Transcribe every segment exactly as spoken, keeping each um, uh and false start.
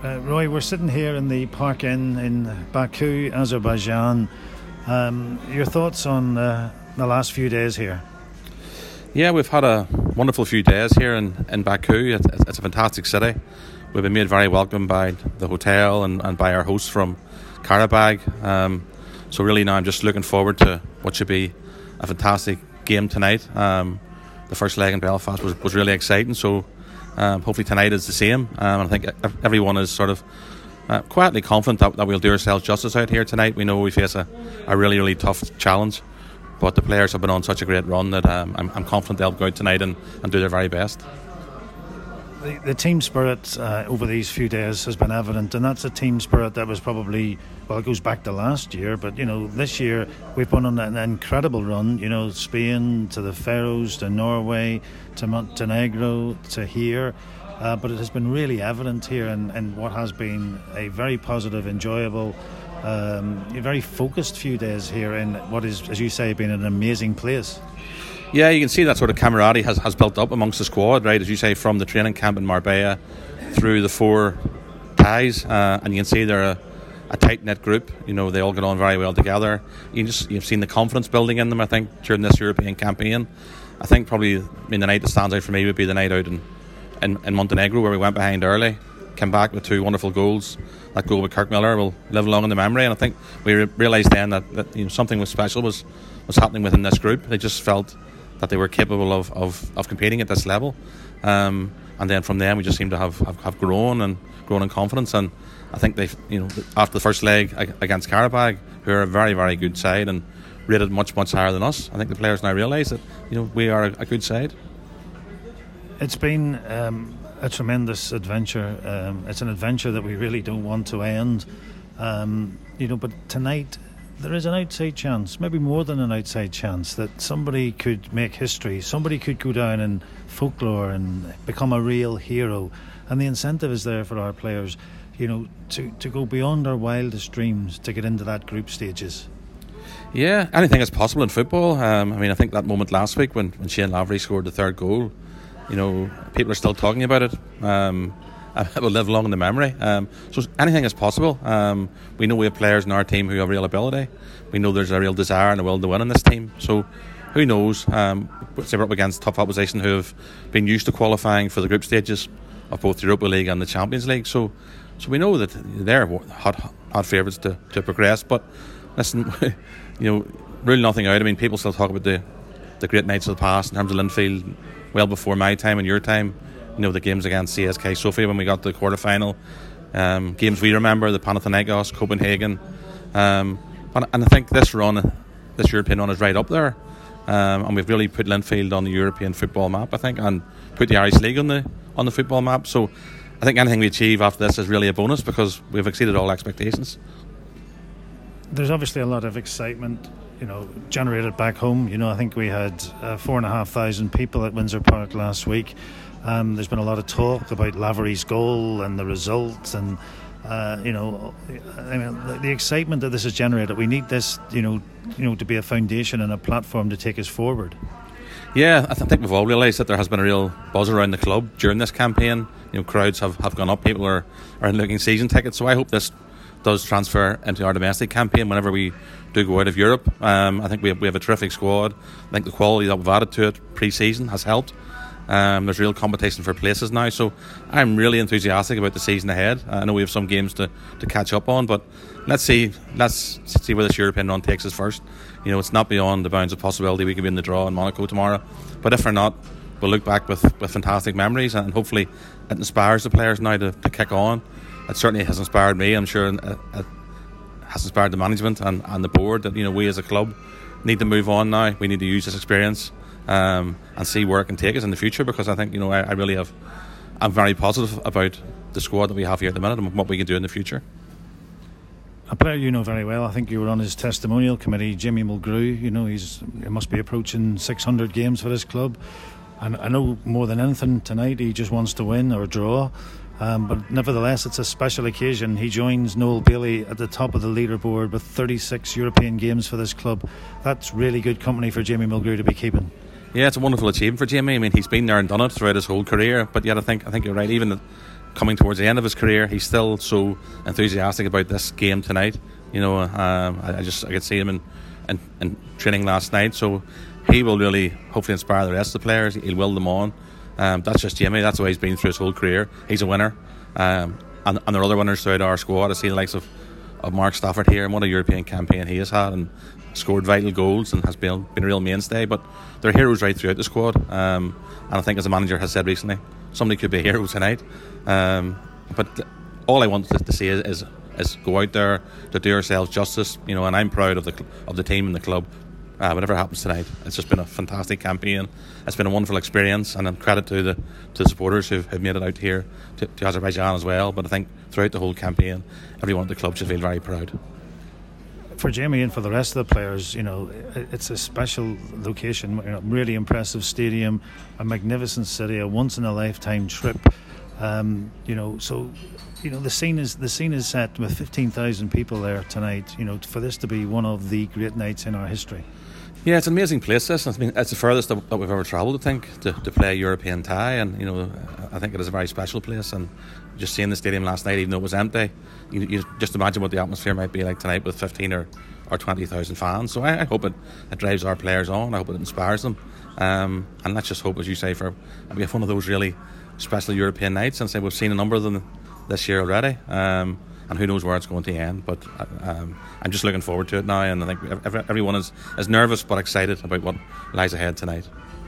Uh, Roy, we're sitting here in the Park Inn in Baku, Azerbaijan. Um, your thoughts on uh, the last few days here? Yeah, we've had a wonderful few days here in, in Baku. It's, it's a fantastic city. We've been made very welcome by the hotel and, and by our hosts from Karabag. Um, so really now I'm just looking forward to what should be a fantastic game tonight. Um, the first leg in Belfast was, was really exciting, so um, hopefully tonight is the same. Um, I think everyone is sort of uh, quietly confident that, that we'll do ourselves justice out here tonight. We know we face a, a really, really tough challenge, but the players have been on such a great run that um, I'm, I'm confident they'll go out tonight and, and do their very best. The, the team spirit uh, over these few days has been evident, and that's a team spirit that was probably, well, it goes back to last year, but you know, this year we've been on an incredible run. You know, Spain to the Faroes to Norway to Montenegro to here, uh, but it has been really evident here in, in what has been a very positive, enjoyable, um, a very focused few days here in what is, as you say, been an amazing place. Yeah, you can see that sort of camaraderie has, has built up amongst the squad, right? As you say, from the training camp in Marbella through the four ties, uh, and you can see they're a, a tight-knit group. You know, they all get on very well together. You just you've seen the confidence building in them, I think, during this European campaign. I think probably, I mean, the night that stands out for me would be the night out in, in, in Montenegro, where we went behind early, came back with two wonderful goals. That goal with Kirk Miller will live long in the memory, and I think we re- realised then that, that you know, something was special was, was happening within this group. They just felt that they were capable of, of, of competing at this level, um, and then from then we just seem to have, have, have grown and grown in confidence. And I think they, you know, after the first leg against Karabag, who are a very very good side and rated much much higher than us, I think the players now realise that you know we are a, a good side. It's been um, a tremendous adventure. Um, it's an adventure that we really don't want to end, um, you know. But tonight, there is an outside chance, maybe more than an outside chance, that somebody could make history. Somebody could go down in folklore and become a real hero. And the incentive is there for our players, you know, to, to go beyond our wildest dreams to get into that group stages. Yeah, anything is possible in football. Um, I mean, I think that moment last week when, when Shane Lavery scored the third goal, you know, people are still talking about it. Um, it will live long in the memory. Um, so anything is possible. Um, we know we have players in our team who have real ability. We know there's a real desire and a will to win in this team. So who knows? Um, say we're up against tough opposition who have been used to qualifying for the group stages of both the Europa League and the Champions League. So, so we know that they're hot, hot favourites to, to progress. But listen, you know, rule nothing out. I mean, people still talk about the the great nights of the past in terms of Linfield, well before my time and your time. You know, the games against C S K Sofia when we got to the quarter final, um, games we remember, the Panathinaikos, Copenhagen, um, and, and I think this run, this European run is right up there, um, and we've really put Linfield on the European football map, I think, and put the Irish League on the on the football map. So I think anything we achieve after this is really a bonus because we've exceeded all expectations. There's obviously a lot of excitement, you know, generated back home. You know, I think we had uh, four and a half thousand people at Windsor Park last week. Um, there's been a lot of talk about Lavery's goal and the results, and uh, you know, I mean, the, the excitement that this has generated. We need this, you know, you know, to be a foundation and a platform to take us forward. Yeah, I, th- I think we've all realised that there has been a real buzz around the club during this campaign. You know, crowds have, have gone up. People are are looking season tickets. So I hope this does transfer into our domestic campaign whenever we do go out of Europe. Um, I think we have, we have a terrific squad. I think the quality that we've added to it pre-season has helped. Um, there's real competition for places now, so I'm really enthusiastic about the season ahead. I know we have some games to, to catch up on, but let's see let's see where this European run takes us first. You know, it's not beyond the bounds of possibility we could be in the draw in Monaco tomorrow, but if we're not, we'll look back with, with fantastic memories, and hopefully it inspires the players now to, to kick on. It certainly has inspired me. I'm sure it, it has inspired the management and, and the board that, you know, we as a club need to move on now. We need to use this experience Um, and see where it can take us in the future, because I think, you know, I, I really have I'm very positive about the squad that we have here at the minute and what we can do in the future. A player you know very well, I think you were on his testimonial committee, Jimmy Mulgrew. You know, he's he must be approaching six hundred games for this club, and I know more than anything tonight he just wants to win or draw. Um, but nevertheless, it's a special occasion. He joins Noel Bailey at the top of the leaderboard with thirty-six European games for this club. That's really good company for Jamie Mulgrew to be keeping. Yeah, it's a wonderful achievement for Jamie. I mean, he's been there and done it throughout his whole career. But yet, I think I think you're right. Even coming towards the end of his career, he's still so enthusiastic about this game tonight. You know, um, I, I just I could see him in, in, in training last night. So he will really hopefully inspire the rest of the players. He'll will them on. Um, that's just Jamie. That's the way he's been through his whole career. He's a winner. Um, and, and there are other winners throughout our squad. I see the likes of, of Mark Stafford here, and what a European campaign he has had, and scored vital goals and has been, been a real mainstay. But they're heroes right throughout the squad. Um, and I think, as the manager has said recently, somebody could be a hero tonight. Um, but all I want to, to see is, is is go out there to do ourselves justice. You know, and I'm proud of the of the team and the club. Uh, whatever happens tonight, it's just been a fantastic campaign. It's been a wonderful experience, and credit to the to the supporters who've, who've made it out here to, to Azerbaijan as well. But I think throughout the whole campaign, everyone at the club should feel very proud. For Jamie and for the rest of the players, you know, it's a special location, you know, really impressive stadium, a magnificent city, a once in a lifetime trip. Um, you know, so you know the scene is the scene is set with fifteen thousand people there tonight. You know, for this to be one of the great nights in our history. Yeah, it's an amazing place. This, I mean, it's the furthest that, that we've ever travelled, I think, to, to play a European tie, and you know, I think it is a very special place. And just seeing the stadium last night, even though it was empty, you, you just imagine what the atmosphere might be like tonight with fifteen or, or twenty thousand fans. So I, I hope it, it drives our players on. I hope it inspires them, um, and let's just hope, as you say, for maybe one of those really special European nights. And say we've seen a number of them this year already. Um, And who knows where it's going to end, but um, I'm just looking forward to it now, and I think everyone is, is nervous but excited about what lies ahead tonight.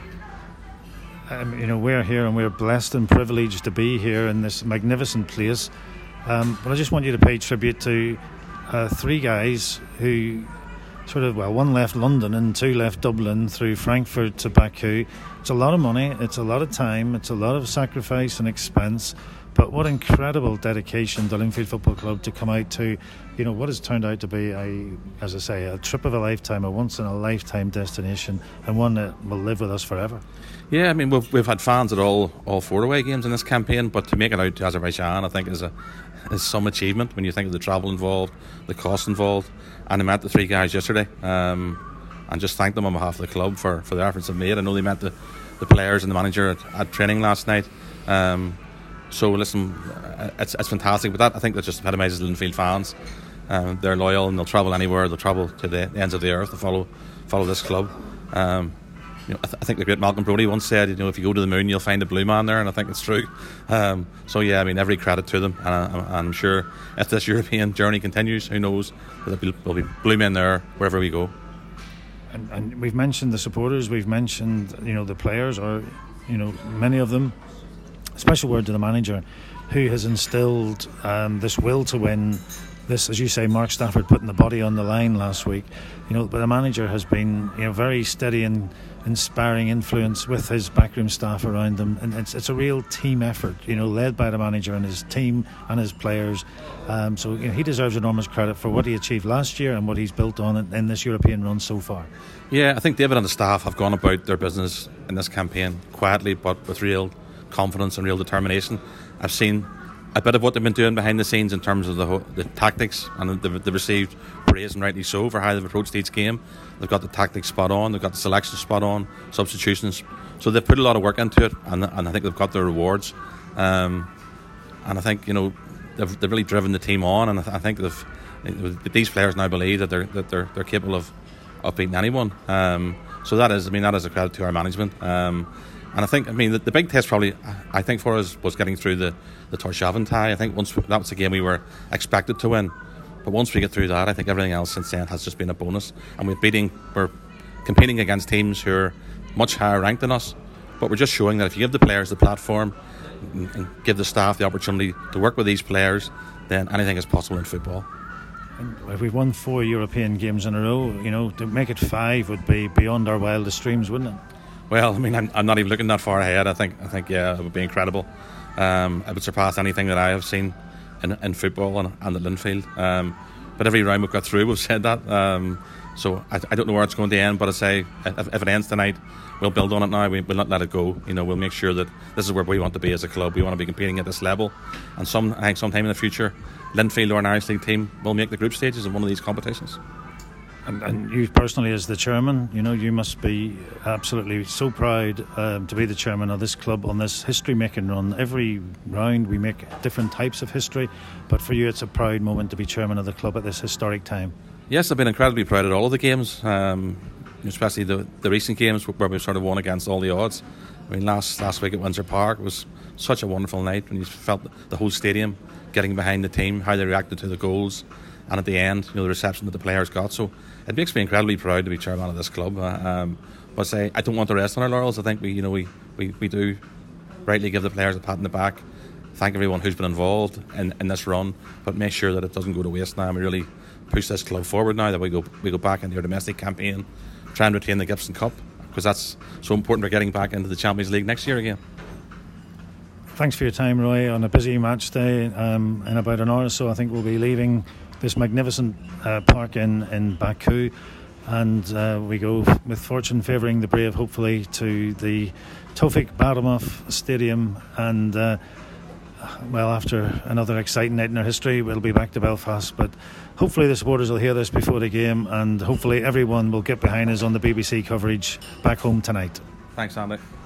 Um, you know, we're here and we're blessed and privileged to be here in this magnificent place. Um, but I just want you to pay tribute to uh, three guys who sort of, well, one left London and two left Dublin through Frankfurt to Baku. It's a lot of money, it's a lot of time, it's a lot of sacrifice and expense. But what incredible dedication to Linfield Football Club to come out to, you know, what has turned out to be a, as I say, a trip of a lifetime, a once in a lifetime destination, and one that will live with us forever. Yeah, I mean, we've we've had fans at all all four away games in this campaign, but to make it out to Azerbaijan, I think is a is some achievement when you think of the travel involved, the cost involved. And I met the three guys yesterday, um, and just thank them on behalf of the club for, for the efforts they've made. I know they met the, the players and the manager at, at training last night. Um, So listen, it's it's fantastic. But that, I think, that just epitomises Linfield fans. Um, they're loyal and they'll travel anywhere. They'll travel to the ends of the earth to follow follow this club. Um, you know, I, th- I think the great Malcolm Brodie once said, you know, if you go to the moon, you'll find a blue man there, and I think it's true. Um, so yeah, I mean, every credit to them, and I, I'm sure if this European journey continues, who knows, there'll be, there'll be blue men there wherever we go. And, and we've mentioned the supporters, we've mentioned, you know, the players, or you know, many of them. Special word to the manager, who has instilled um, this will to win. This, as you say, Mark Stafford putting the body on the line last week. You know, but the manager has been, you know, very steady and inspiring influence with his backroom staff around them, and it's it's a real team effort. You know, led by the manager and his team and his players. Um, so you know, he deserves enormous credit for what he achieved last year and what he's built on in, in this European run so far. Yeah, I think David and the staff have gone about their business in this campaign quietly, but with real confidence and real determination. I've seen a bit of what they've been doing behind the scenes in terms of the whole, the tactics, and they've, they've received praise, and rightly so, for how they've approached each game. They've got the tactics spot on, they've got the selection spot on, substitutions. So they've put a lot of work into it, and, and I think they've got their rewards. Um, and I think, you know, they've, they've really driven the team on, and I, th- I think they've these players now believe that they're that they're they're capable of, of beating anyone. Um, so that is, I mean, that is a credit to our management. Um, And I think, I mean, the, the big test probably, I think, for us was getting through the, the Tórshavn tie. I think once we, that was the game we were expected to win. But once we get through that, I think everything else since then has just been a bonus. And we're beating, we're competing against teams who are much higher ranked than us. But we're just showing that if you give the players the platform and, and give the staff the opportunity to work with these players, then anything is possible in football. And if we've won four European games in a row, you know, to make it five would be beyond our wildest dreams, wouldn't it? Well, I mean, I'm, I'm not even looking that far ahead. I think, I think, yeah, it would be incredible. Um, it would surpass anything that I have seen in, in football and, and at Linfield. Um, but every round we've got through, we've said that. Um, so I, I don't know where it's going to end. But I say, if, if it ends tonight, we'll build on it now. We, we'll not let it go. You know, we'll make sure that this is where we want to be as a club. We want to be competing at this level. And some, I think, sometime in the future, Linfield or an Irish League team will make the group stages in one of these competitions. And, and you personally, as the chairman, you know, you must be absolutely so proud um, to be the chairman of this club on this history-making run. Every round we make different types of history, but for you it's a proud moment to be chairman of the club at this historic time. Yes, I've been incredibly proud of all of the games, um, especially the, the recent games where we've sort of won against all the odds. I mean, last last week at Windsor Park was such a wonderful night when you felt the whole stadium getting behind the team, how they reacted to the goals, and at the end, you know, the reception that the players got. So it makes me incredibly proud to be chairman of this club. Uh, um, but say I don't want to rest on our laurels. I think we, you know, we, we, we do rightly give the players a pat on the back, thank everyone who's been involved in, in this run, but make sure that it doesn't go to waste now. And we really push this club forward now that we go we go back into our domestic campaign, try and retain the Gibson Cup, because that's so important for getting back into the Champions League next year again. Thanks for your time, Roy, on a busy match day. Um, in about an hour or so, I think we'll be leaving this magnificent uh, park in, in Baku, and uh, we go with fortune favouring the brave, hopefully, to the Tofik Baramov Stadium, and uh, well, after another exciting night in our history, we'll be back to Belfast, but hopefully the supporters will hear this before the game, and hopefully everyone will get behind us on the B B C coverage back home tonight. Thanks, Andy.